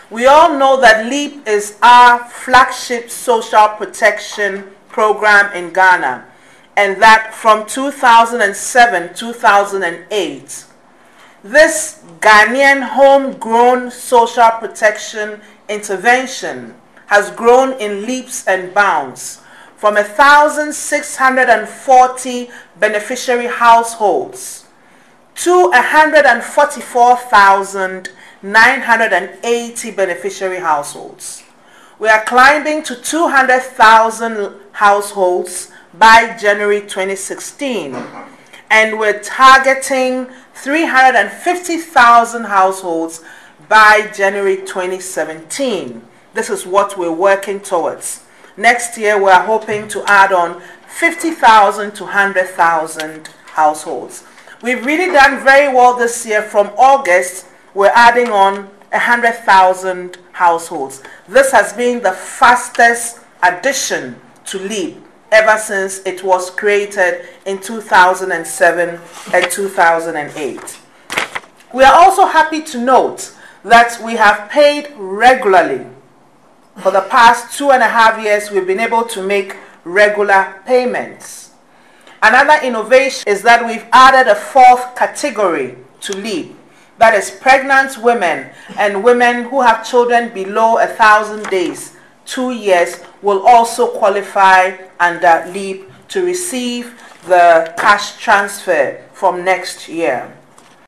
We all know that LEAP is our flagship social protection program in Ghana, and that from 2007-2008, this Ghanaian homegrown social protection intervention has grown in leaps and bounds from 1,640 beneficiary households to 144,980 beneficiary households. We are climbing to 200,000 households by January 2016, and we're targeting 350,000 households by January 2017. This is what we're working towards. Next year, we're hoping to add on 50,000 to 100,000 households. We've really done very well this year. From August, we're adding on 100,000 households. This has been the fastest addition to LEAP ever since it was created in 2007 and 2008. We are also happy to note that we have paid regularly. For the past 2.5 years, we've been able to make regular payments. Another innovation is that we've added a fourth category to LEAP. That is pregnant women and women who have children below 1,000 days, 2 years, will also qualify under LEAP to receive the cash transfer from next year.